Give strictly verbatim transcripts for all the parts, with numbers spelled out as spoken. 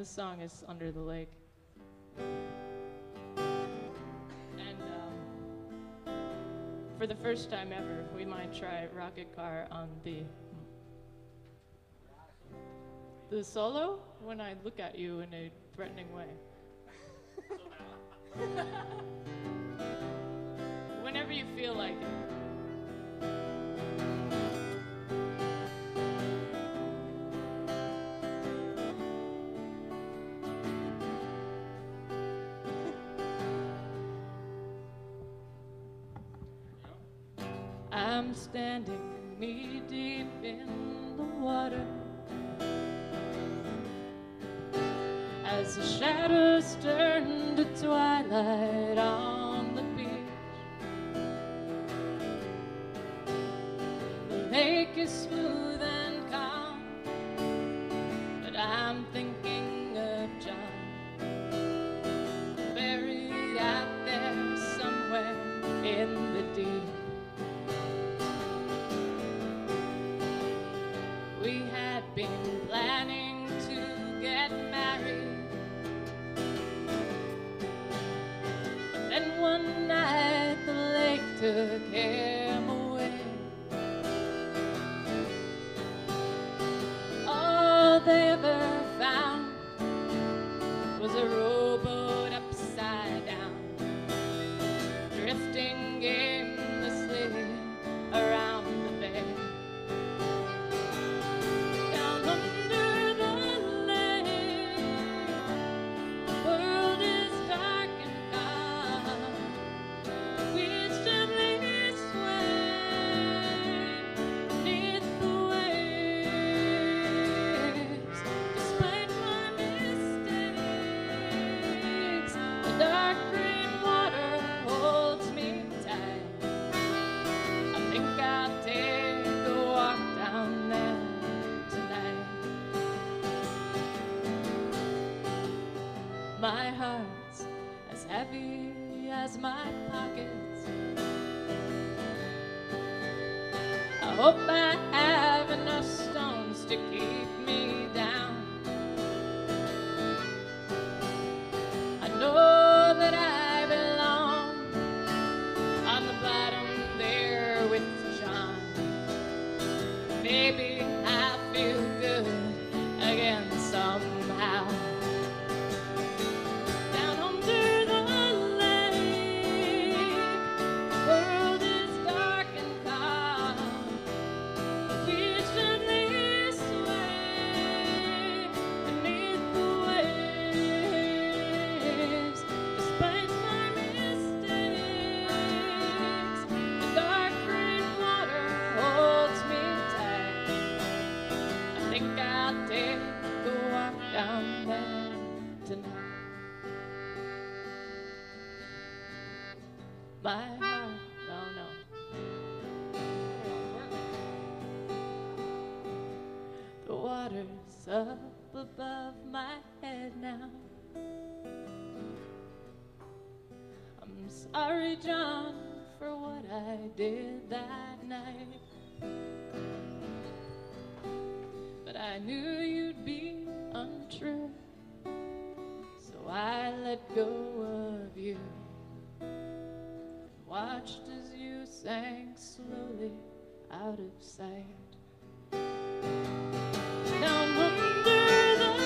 this song is Under the Lake. And um, for the first time ever, we might try Rocket Car on the the solo when I look at you in a threatening way. Whenever you feel like it. I'm standing knee deep in the water as the shadows turn to twilight on the beach. The lake is smooth and calm, but I'm thinking of John, buried out there somewhere in the deep. We had been planning to get married, but then one night the lake took him away. All they ever found was a rowboat upside down, drifting aimlessly around the bay. My heart's as heavy as my pockets. I hope I have enough stones to keep me down. I know that I belong on the bottom there with John. Maybe I feel good again somehow. Down there tonight. My heart, no, no. The water's up above my head now. I'm sorry, John, for what I did that night, but I knew you'd be untrue, so I let go of you and watched as you sank slowly out of sight. Down under the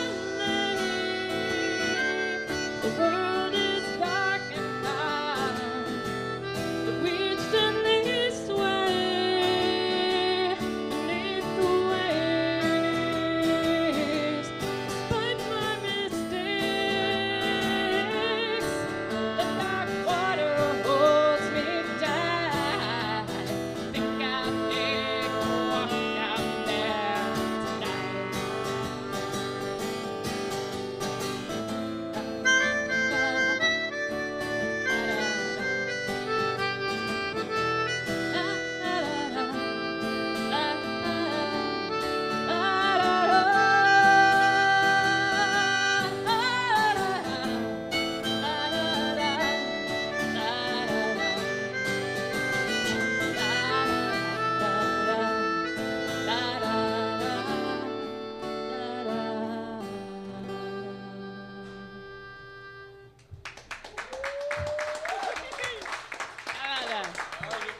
lake, the world is dark and calm, the weeds gently sway beneath the waves. Despite my mistakes, the dark water holds me tight. Think I'll take a walk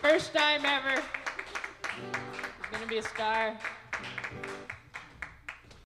First time ever. He's gonna be a star.